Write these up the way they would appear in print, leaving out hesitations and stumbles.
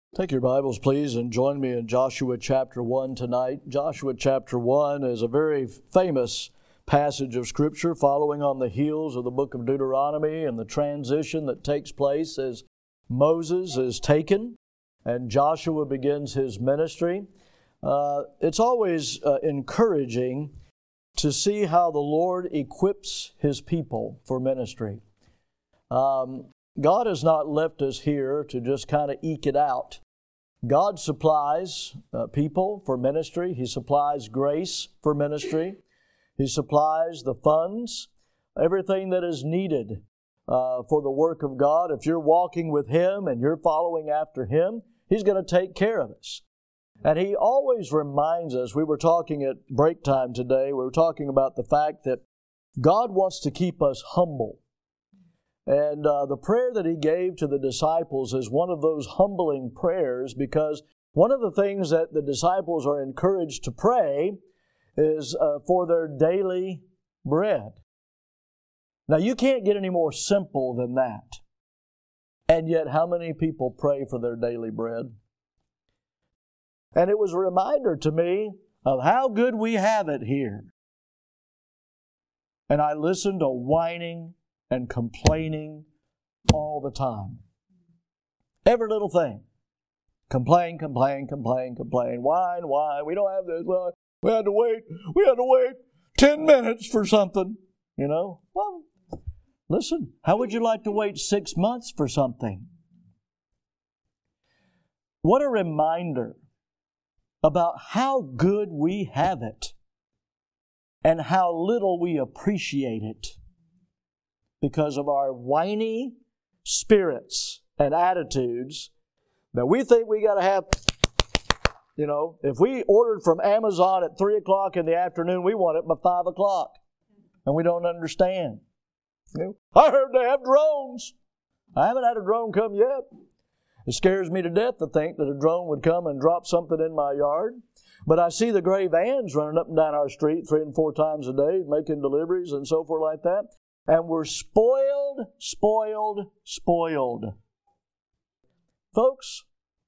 Take your Bibles, please, and join me in Joshua chapter 1 tonight. Joshua chapter 1 is a very famous passage of Scripture following on the heels of the book of Deuteronomy and the transition that takes place as Moses is taken and Joshua begins his ministry. It's always encouraging to see how the Lord equips His people for ministry. God has not left us here to just kind of eke it out. God supplies people for ministry. He supplies grace for ministry. He supplies the funds, everything that is needed for the work of God. If you're walking with Him and you're following after Him, He's going to take care of us. And He always reminds us, we were talking at break time today, we were talking about the fact that God wants to keep us humble. And the prayer that He gave to the disciples is one of those humbling prayers, because one of the things that the disciples are encouraged to pray is for their daily bread. Now, you can't get any more simple than that. And yet, how many people pray for their daily bread? And it was a reminder to me of how good we have it here. And I listened to whining and complaining all the time. Every little thing. Complain. Whine. We don't have this. Well, we had to wait 10 minutes for something. You know? Well, listen, how would you like to wait 6 months for something? What a reminder about how good we have it and how little we appreciate it, because of our whiny spirits and attitudes that we think we got to have. You know, if we ordered from Amazon at 3 o'clock in the afternoon, we want it by 5 o'clock. And we don't understand. You know, I heard they have drones. I haven't had a drone come yet. It scares me to death to think that a drone would come and drop something in my yard. But I see the gray vans running up and down our street 3 and 4 times a day, making deliveries and so forth like that. And we're spoiled. Folks,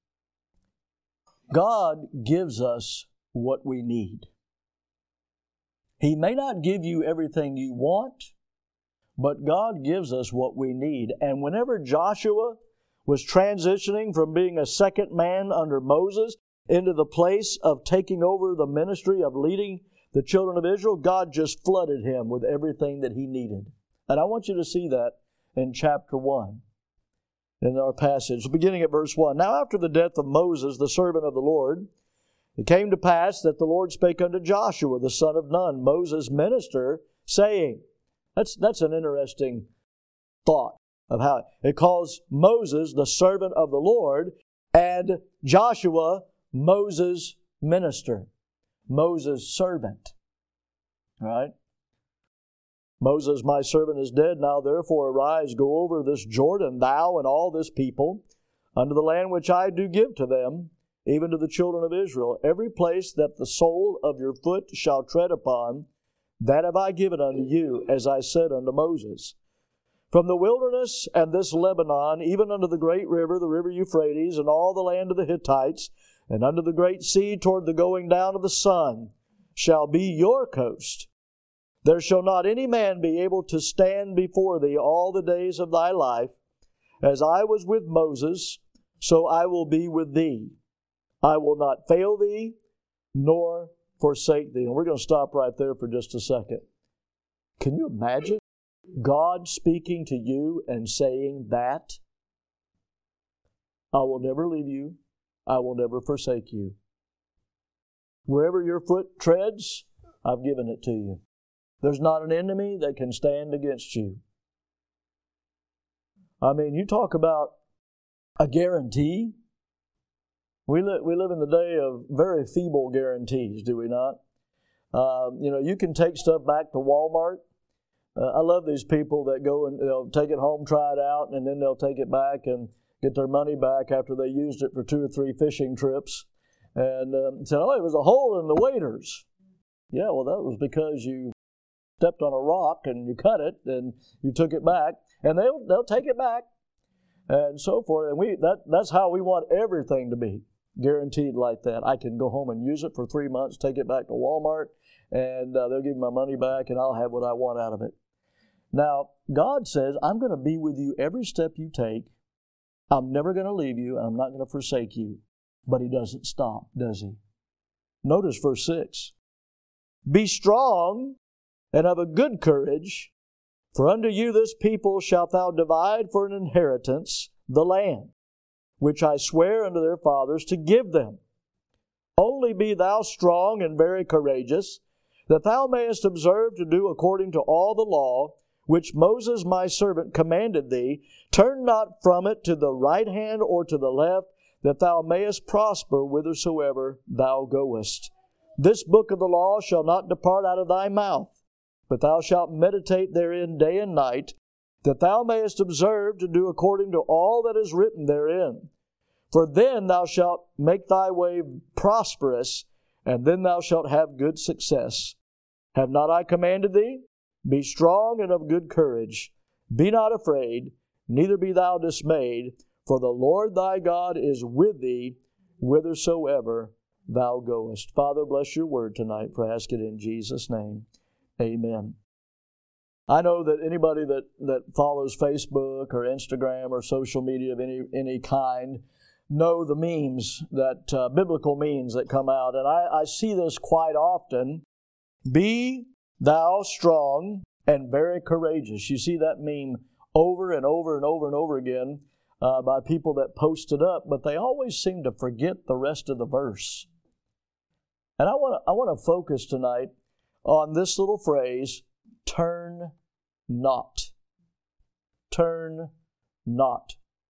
God gives us what we need. He may not give you everything you want, but God gives us what we need. And whenever Joshua was transitioning from being a second man under Moses into the place of taking over the ministry of leading the children of Israel, God just flooded him with everything that he needed. And I want you to see that in chapter 1, in our passage, beginning at verse 1. Now after the death of Moses, the servant of the Lord, it came to pass that the Lord spake unto Joshua, the son of Nun, Moses' minister, saying, that's an interesting thought of how it calls Moses the servant of the Lord and Joshua Moses' minister, Moses' servant. All right? Moses, my servant, is dead. Now therefore arise, go over this Jordan, thou and all this people, unto the land which I do give to them, even to the children of Israel. Every place that the sole of your foot shall tread upon, that have I given unto you, as I said unto Moses. From the wilderness and this Lebanon, even unto the great river, the river Euphrates, and all the land of the Hittites, and unto the great sea toward the going down of the sun, shall be your coast. There shall not any man be able to stand before thee all the days of thy life. As I was with Moses, so I will be with thee. I will not fail thee, nor forsake thee. And we're going to stop right there for just a second. Can you imagine God speaking to you and saying that? I will never leave you. I will never forsake you. Wherever your foot treads, I've given it to you. There's not an enemy that can stand against you. I mean, you talk about a guarantee. We live in the day of very feeble guarantees, do we not? You can take stuff back to Walmart. I love these people that go and they'll take it home, try it out, and then they'll take it back and get their money back after they used it for 2 or 3 fishing trips. And said, oh, it was a hole in the waders. Yeah, well, that was because you stepped on a rock and you cut it and you took it back. And they'll take it back. and so forth. And that's how we want everything to be, guaranteed like that. I can go home and use it for 3 months, take it back to Walmart, and they'll give me my money back, and I'll have what I want out of it. Now, God says, I'm going to be with you every step you take. I'm never going to leave you, and I'm not going to forsake you. But He doesn't stop, does He? Notice verse 6. Be strong and of a good courage, for unto you this people shalt thou divide for an inheritance the land, which I swear unto their fathers to give them. Only be thou strong and very courageous, that thou mayest observe to do according to all the law, which Moses my servant commanded thee. Turn not from it to the right hand or to the left, that thou mayest prosper whithersoever thou goest. This book of the law shall not depart out of thy mouth, but thou shalt meditate therein day and night, that thou mayest observe to do according to all that is written therein. For then thou shalt make thy way prosperous, and then thou shalt have good success. Have not I commanded thee? Be strong and of good courage. Be not afraid, neither be thou dismayed, for the Lord thy God is with thee whithersoever thou goest. Father, bless your word tonight, for I ask it in Jesus' name. Amen. I know that anybody that follows Facebook or Instagram or social media of any kind know the memes, that biblical memes that come out. And I see this quite often. Be thou strong and very courageous. You see that meme over and over and over and over again by people that post it up, but they always seem to forget the rest of the verse. And I want to focus tonight on this little phrase, turn not. Turn not.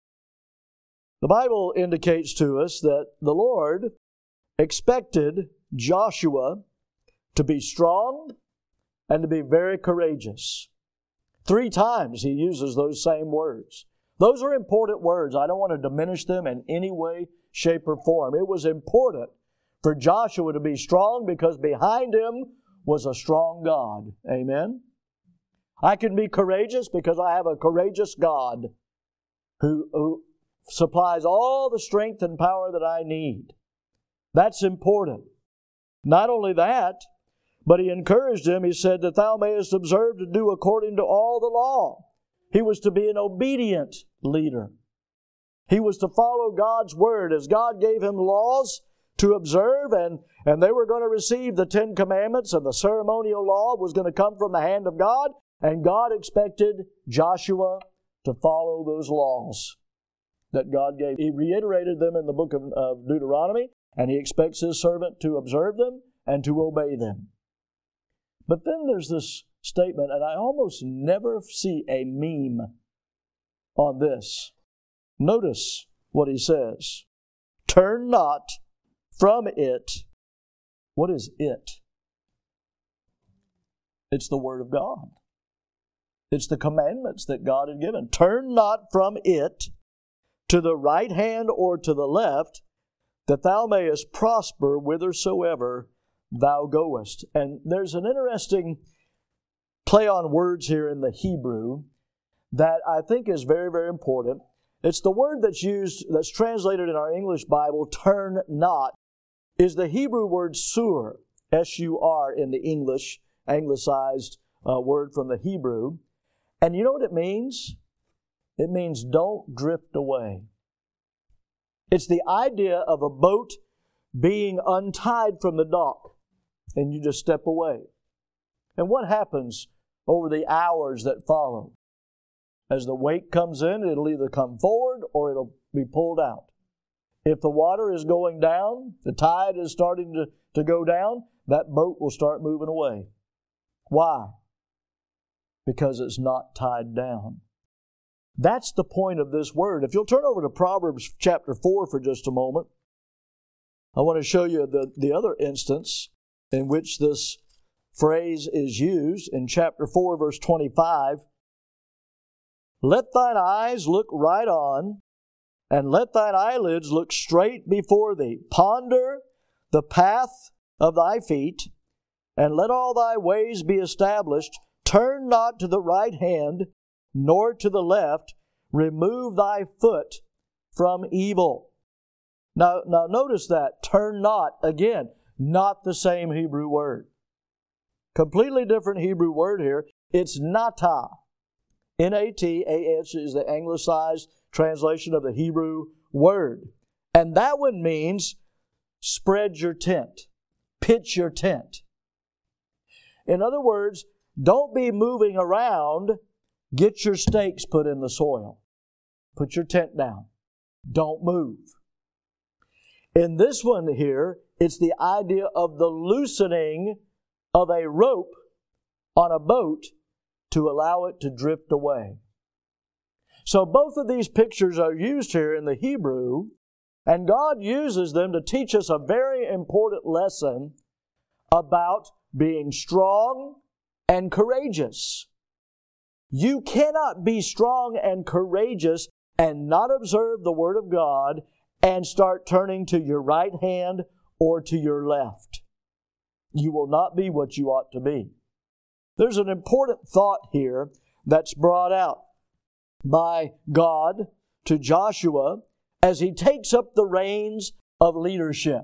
The Bible indicates to us that the Lord expected Joshua to be strong and to be very courageous. 3 times He uses those same words. Those are important words. I don't want to diminish them in any way, shape, or form. It was important for Joshua to be strong because behind him was a strong God. Amen? I can be courageous because I have a courageous God who supplies all the strength and power that I need. That's important. Not only that, but He encouraged him. He said that thou mayest observe to do according to all the law. He was to be an obedient leader. He was to follow God's word as God gave him laws to observe, and they were going to receive the 10 Commandments, and the ceremonial law was going to come from the hand of God, and God expected Joshua to follow those laws that God gave. He reiterated them in the book of Deuteronomy, and He expects His servant to observe them and to obey them. But then there's this statement, and I almost never see a meme on this. Notice what He says. Turn not from it. What is it? It's the Word of God. It's the commandments that God had given. Turn not from it to the right hand or to the left, that thou mayest prosper whithersoever thou goest. And there's an interesting play on words here in the Hebrew that I think is very, very important. It's the word that's translated in our English Bible, turn not, is the Hebrew word sur, S-U-R in the English, anglicized word from the Hebrew. And you know what it means? It means don't drift away. It's the idea of a boat being untied from the dock, and you just step away. And what happens over the hours that follow? As the wake comes in, it'll either come forward or it'll be pulled out. If the water is going down, the tide is starting to go down, that boat will start moving away. Why? Because it's not tied down. That's the point of this word. If you'll turn over to Proverbs chapter 4 for just a moment, I want to show you the other instance in which this phrase is used in chapter 4, verse 25. Let thine eyes look right on, and let thine eyelids look straight before thee. Ponder the path of thy feet, and let all thy ways be established. Turn not to the right hand, nor to the left, remove thy foot from evil. Now notice that. Turn not, again, not the same Hebrew word. Completely different Hebrew word here. It's nata. N-A-T-A-H is the anglicized translation of the Hebrew word. And that one means spread your tent, pitch your tent. In other words, don't be moving around. Get your stakes put in the soil. Put your tent down. Don't move. In this one here, it's the idea of the loosening of a rope on a boat to allow it to drift away. So both of these pictures are used here in the Hebrew, and God uses them to teach us a very important lesson about being strong and courageous. You cannot be strong and courageous and not observe the Word of God and start turning to your right hand or to your left. You will not be what you ought to be. There's an important thought here that's brought out by God to Joshua as he takes up the reins of leadership.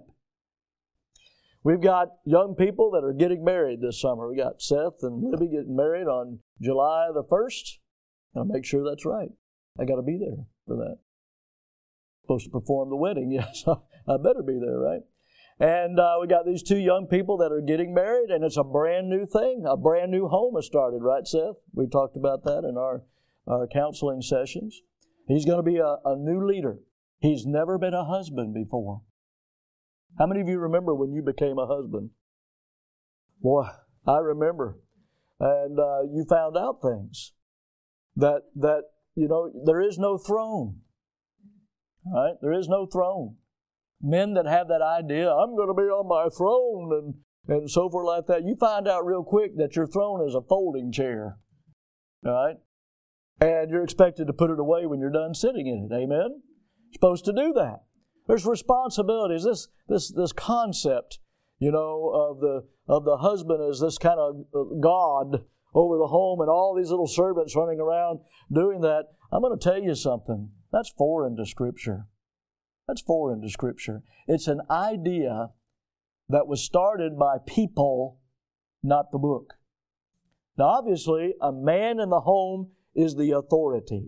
We've got young people that are getting married this summer. We got Seth and Libby getting married on July the 1st. I'll make sure that's right. I got to be there for that. Supposed to perform the wedding, yes. I better be there, right? And we got these two young people that are getting married, and it's a brand new thing. A brand new home has started, right, Seth? We talked about that in our counseling sessions. He's going to be a new leader. He's never been a husband before. How many of you remember when you became a husband? Boy, I remember. And you found out things that there is no throne. Right? There is no throne. Men that have that idea, I'm going to be on my throne and so forth like that, you find out real quick that your throne is a folding chair. All right? And you're expected to put it away when you're done sitting in it. Amen? You're supposed to do that. There's responsibilities. This concept, of the husband as this kind of God over the home and all these little servants running around doing that. I'm going to tell you something. That's foreign to Scripture. That's foreign to Scripture. It's an idea that was started by people, not the book. Now, obviously, a man in the home is the authority.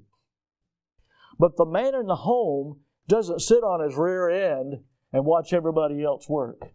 But the man in the home doesn't sit on his rear end and watch everybody else work.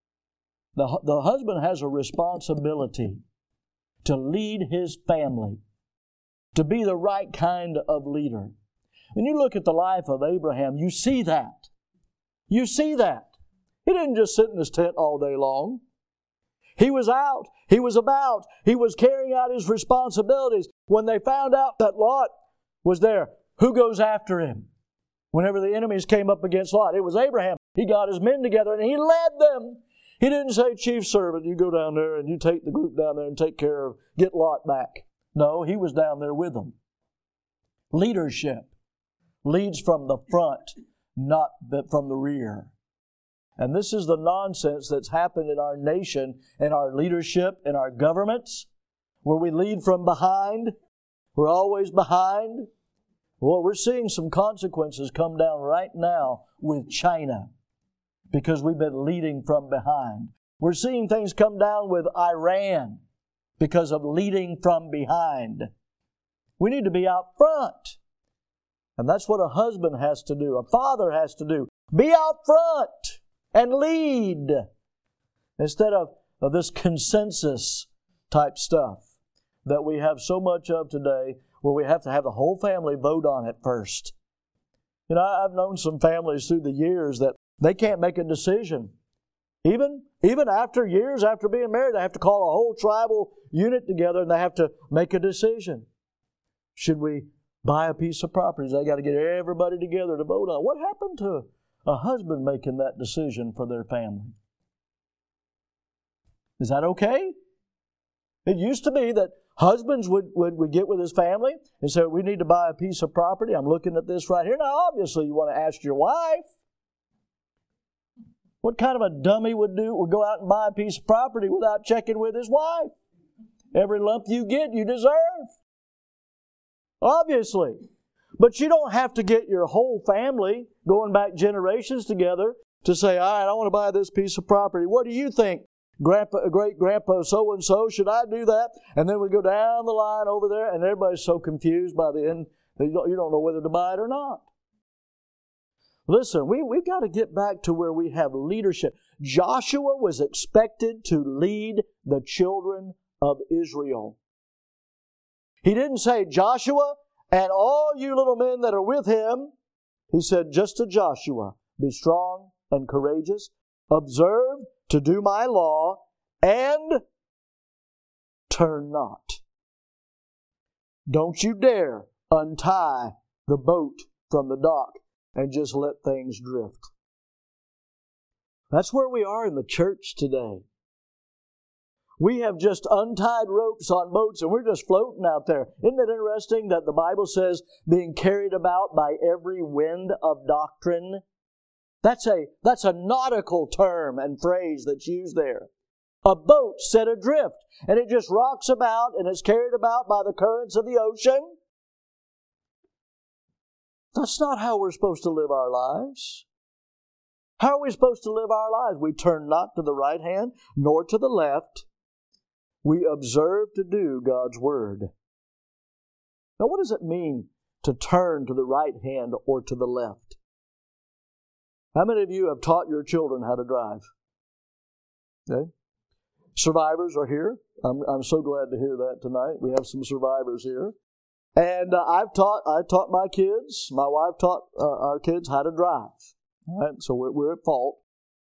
The husband has a responsibility to lead his family, to be the right kind of leader. When you look at the life of Abraham, you see that. You see that. He didn't just sit in his tent all day long. He was out. He was about. He was carrying out his responsibilities. When they found out that Lot was there, who goes after him? Whenever the enemies came up against Lot, it was Abraham. He got his men together and he led them. He didn't say, chief servant, you go down there and you take the group down there and get Lot back. No, he was down there with them. Leadership leads from the front, not from the rear. And this is the nonsense that's happened in our nation, in our leadership, in our governments, where we lead from behind. We're always behind. Well, we're seeing some consequences come down right now with China because we've been leading from behind. We're seeing things come down with Iran because of leading from behind. We need to be out front. And that's what a husband has to do, a father has to do. Be out front and lead instead of this consensus type stuff that we have so much of today, where we have to have the whole family vote on it first. I've known some families through the years that they can't make a decision. Even after years after being married, they have to call a whole tribal unit together and they have to make a decision. Should we buy a piece of property? They got to get everybody together to vote on. What happened to a husband making that decision for their family? Is that okay? It used to be that husbands would get with his family and say, we need to buy a piece of property. I'm looking at this right here. Now, obviously, you want to ask your wife. What kind of a dummy would go out and buy a piece of property without checking with his wife? Every lump you get, you deserve. Obviously. But you don't have to get your whole family going back generations together to say, all right, I want to buy this piece of property. What do you think, great-grandpa so-and-so? Should I do that? And then we go down the line over there, and everybody's so confused by the end that you don't know whether to buy it or not. Listen, we've got to get back to where we have leadership. Joshua was expected to lead the children of Israel. He didn't say, Joshua and all you little men that are with him. He said just to Joshua, be strong and courageous, observe to do my law, and turn not. Don't you dare untie the boat from the dock and just let things drift. That's where we are in the church today. We have just untied ropes on boats and we're just floating out there. Isn't it interesting that the Bible says being carried about by every wind of doctrine? That's a nautical term and phrase that's used there. A boat set adrift and it just rocks about and is carried about by the currents of the ocean. That's not how we're supposed to live our lives. How are we supposed to live our lives? We turn not to the right hand nor to the left. We observe to do God's Word. Now, what does it mean to turn to the right hand or to the left? How many of you have taught your children how to drive? Okay. Survivors are here. I'm so glad to hear that tonight. We have some survivors here. And I taught my kids, my wife taught our kids how to drive. All right? So we're at fault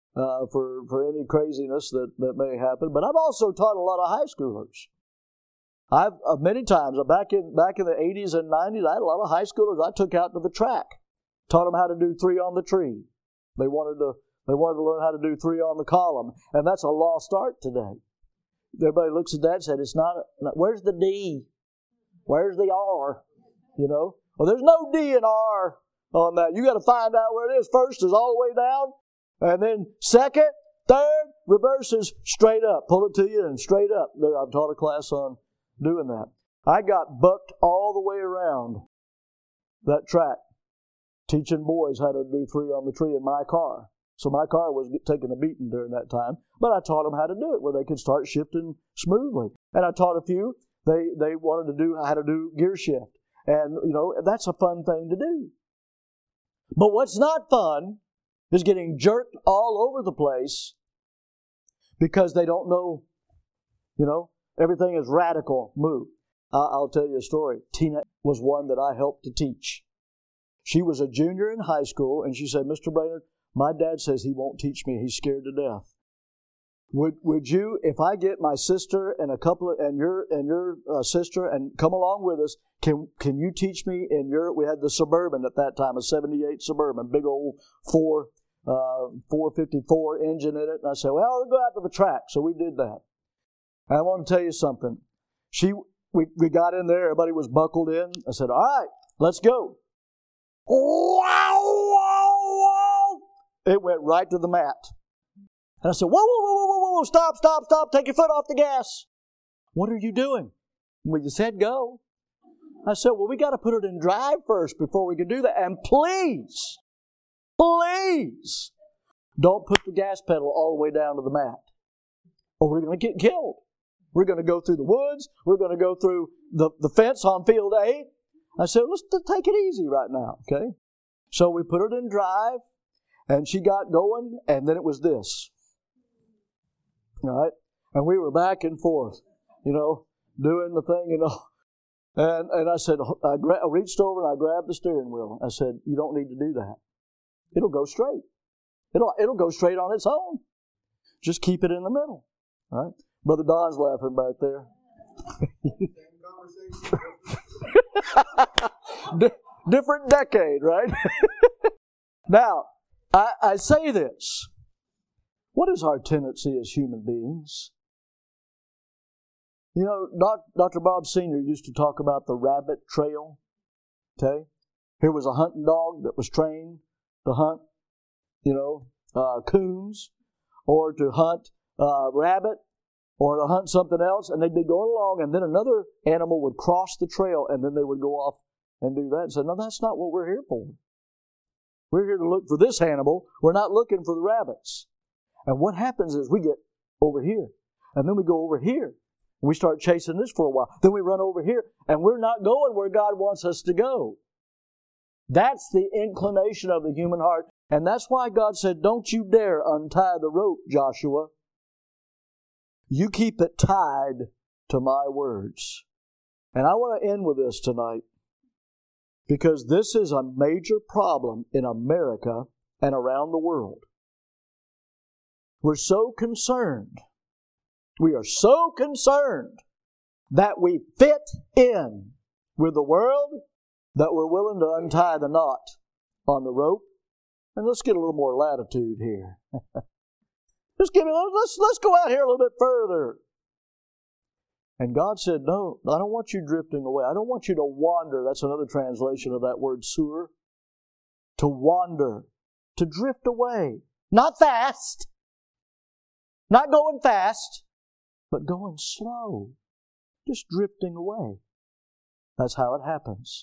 for any craziness that may happen. But I've also taught a lot of high schoolers. I've many times, back in the 80s and 90s, I had a lot of high schoolers I took out to the track. Taught them how to do 3 on the tree. They wanted to learn how to do 3 on the column. And that's a lost art today. Everybody looks at that and said, it's not where's the D? Where's the R? You know? Well, there's no D and R on that. You got to find out where it is. First is all the way down. And then second, third, reverses straight up. Pull it to you and straight up. I've taught a class on doing that. I got bucked all the way around that track, teaching boys how to do 3 on the tree in my car. So my car was taking a beating during that time, but I taught them how to do it where they could start shifting smoothly. And I taught a few, they wanted to do how to do gear shift. And, you know, that's a fun thing to do. But what's not fun is getting jerked all over the place because they don't know, you know, everything is radical move. I'll tell you a story. Tina was one that I helped to teach. She was a junior in high school, and she said, Mr. Brainerd, my dad says he won't teach me. He's scared to death. Would you, if I get my sister and your sister and come along with us, can you teach me we had the Suburban at that time, a 78 Suburban, big old 454 engine in it. And I said, well, we'll go out to the track. So we did that. And I want to tell you something. We got in there, everybody was buckled in. I said, all right, let's go. It went right to the mat. And I said, whoa, stop, take your foot off the gas. What are you doing? Well, you said go. I said, well, we got to put it in drive first before we can do that. And please, don't put the gas pedal all the way down to the mat, or we're going to get killed. We're going to go through the woods. We're going to go through the fence on field 8. I said, let's take it easy right now, okay? So we put it in drive, and she got going, and then it was this. All right? And we were back and forth, you know, doing the thing, you know. And I said, I reached over and I grabbed the steering wheel. I said, you don't need to do that. It'll go straight. It'll go straight on its own. Just keep it in the middle. All right? Brother Don's laughing back there. Different decade, right? Now, I say this. What is our tendency as human beings? You know, Dr. Bob Sr. used to talk about the rabbit trail. Okay? Here was a hunting dog that was trained to hunt, you know, coons, or to hunt rabbit, or to hunt something else, and they'd be going along, and then another animal would cross the trail, and then they would go off and do that and say, no, that's not what we're here for. We're here to look for this Hannibal. We're not looking for the rabbits. And what happens is we get over here, and then we go over here, and we start chasing this for a while. Then we run over here, and we're not going where God wants us to go. That's the inclination of the human heart. And that's why God said, don't you dare untie the rope, Joshua. You keep it tied to my words. And I want to end with this tonight, because this is a major problem in America and around the world. We're so concerned. We are so concerned that we fit in with the world that we're willing to untie the knot on the rope. And let's get a little more latitude here. Let's go out here a little bit further. And God said, no, I don't want you drifting away. I don't want you to wander. That's another translation of that word sewer. To wander. To drift away. Not fast. Not going fast. But going slow. Just drifting away. That's how it happens.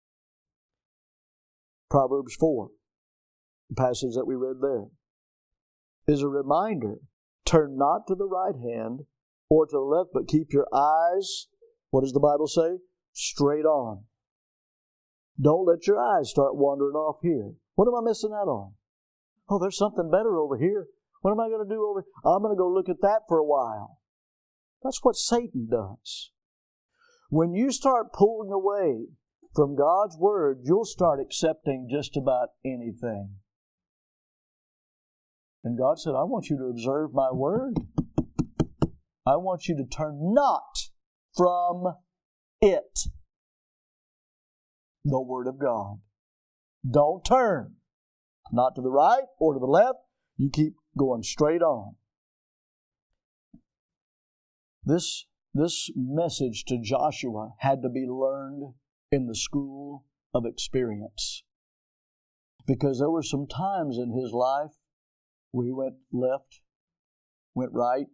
Proverbs 4, the passage that we read there, is a reminder. Turn not to the right hand or to the left, but keep your eyes, what does the Bible say? Straight on. Don't let your eyes start wandering off here. What am I missing out on? Oh, there's something better over here. What am I going to do over here? I'm going to go look at that for a while. That's what Satan does. When you start pulling away from God's Word, you'll start accepting just about anything. And God said, I want you to observe my Word. I want you to turn not from it. The Word of God. Don't turn. Not to the right or to the left. You keep going straight on. This message to Joshua had to be learned in the school of experience. Because there were some times in his life where he went left, went right.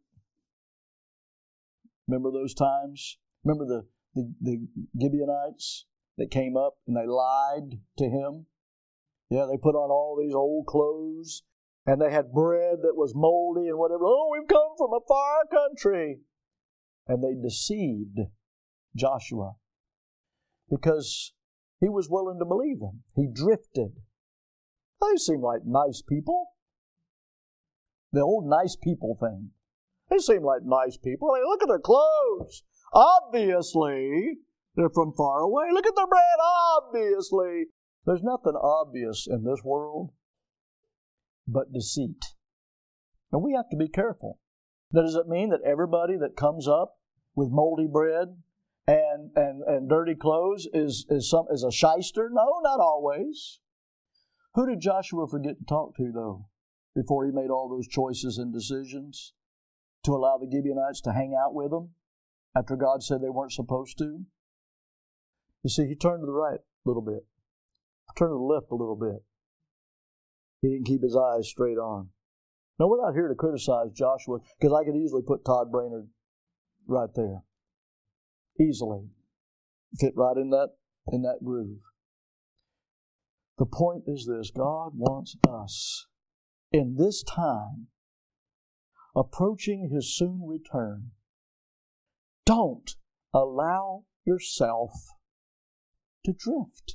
Remember those times? Remember the Gibeonites that came up and they lied to him? Yeah, they put on all these old clothes and they had bread that was moldy and whatever. Oh, we've come from a far country. And they deceived Joshua because he was willing to believe them. He drifted. They seem like nice people. The old nice people thing. They seem like nice people. I mean, look at their clothes. Obviously, they're from far away. Look at their bread. Obviously. There's nothing obvious in this world but deceit. And we have to be careful. Now, does it mean that everybody that comes up with moldy bread and dirty clothes is a shyster? No, not always. Who did Joshua forget to talk to, though, before he made all those choices and decisions to allow the Gibeonites to hang out with him after God said they weren't supposed to? You see, he turned to the right a little bit, turned to the left a little bit. He didn't keep his eyes straight on. No, we're not here to criticize Joshua, because I could easily put Todd Brainerd right there. Easily. Fit right in that groove. The point is this: God wants us in this time, approaching His soon return. Don't allow yourself to drift.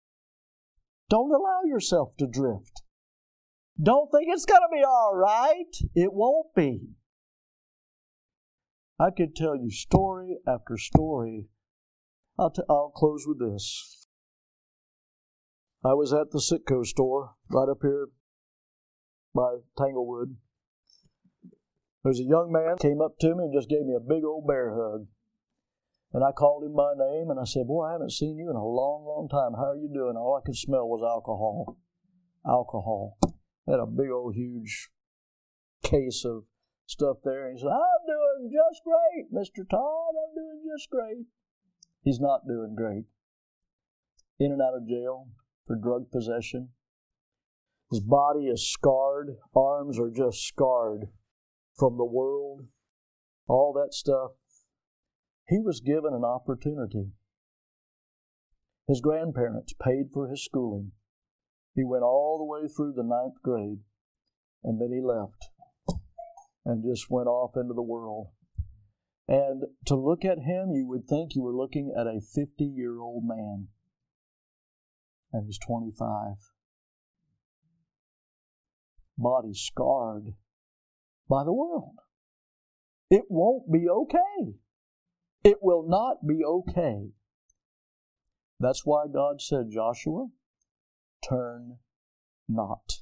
Don't allow yourself to drift. Don't think it's going to be all right. It won't be. I could tell you story after story. I'll close with this. I was at the Sitco store right up here by Tanglewood. There's a young man came up to me and just gave me a big old bear hug. And I called him by name and I said, boy, I haven't seen you in a long, long time. How are you doing? All I could smell was alcohol. Alcohol. I had a big old huge case of stuff there. And he said, I'm doing just great, Mr. Todd. I'm doing just great. He's not doing great. In and out of jail for drug possession. His body is scarred. Arms are just scarred from the world. All that stuff. He was given an opportunity. His grandparents paid for his schooling. He went all the way through the 9th grade, and then he left and just went off into the world. And to look at him, you would think you were looking at a 50-year-old man. And he's 25. Body scarred by the world. It won't be okay. It will not be okay. That's why God said, Joshua, turn not.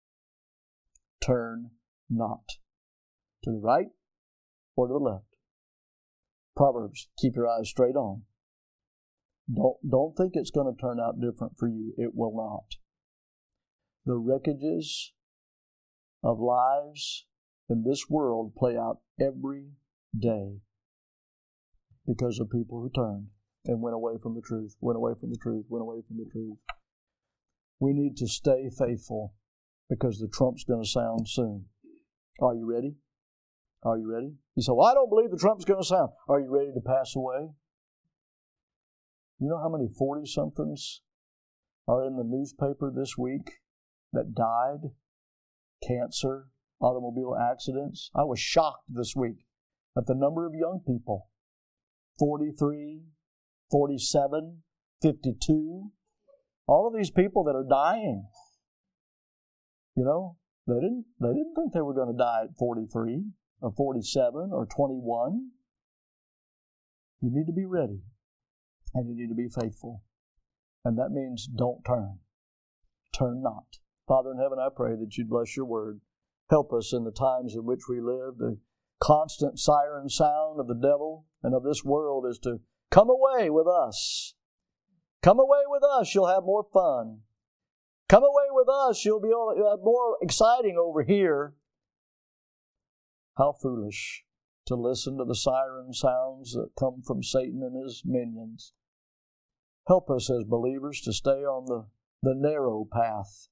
Turn not. To the right or to the left. Proverbs, keep your eyes straight on. Don't think it's going to turn out different for you. It will not. The wreckages of lives in this world play out every day because of people who turned and went away from the truth, went away from the truth, went away from the truth. We need to stay faithful because the trump's going to sound soon. Are you ready? Are you ready? You say, well, I don't believe the trump's going to sound. Are you ready to pass away? You know how many 40-somethings are in the newspaper this week that died? Cancer, automobile accidents. I was shocked this week at the number of young people. 43, 47, 52. All of these people that are dying. You know, they didn't think they were going to die at 43 or 47 or 21. You need to be ready. And you need to be faithful. And that means don't turn. Turn not. Father in heaven, I pray that you'd bless your word. Help us in the times in which we live. The constant siren sound of the devil and of this world is to come away with us. Come away with us. You'll have more fun. Come away with us. You'll have more exciting over here. How foolish to listen to the siren sounds that come from Satan and his minions. Help us as believers to stay on the narrow path.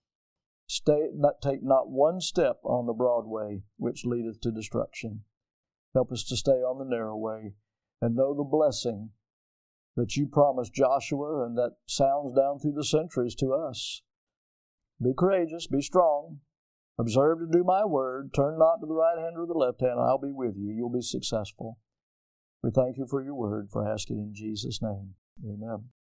Take not one step on the broad way, which leadeth to destruction. Help us to stay on the narrow way and know the blessing that you promised Joshua and that sounds down through the centuries to us. Be courageous, be strong, observe to do my word, turn not to the right hand or the left hand, and I'll be with you. You'll be successful. We thank you for your word, for asking in Jesus' name. Amen.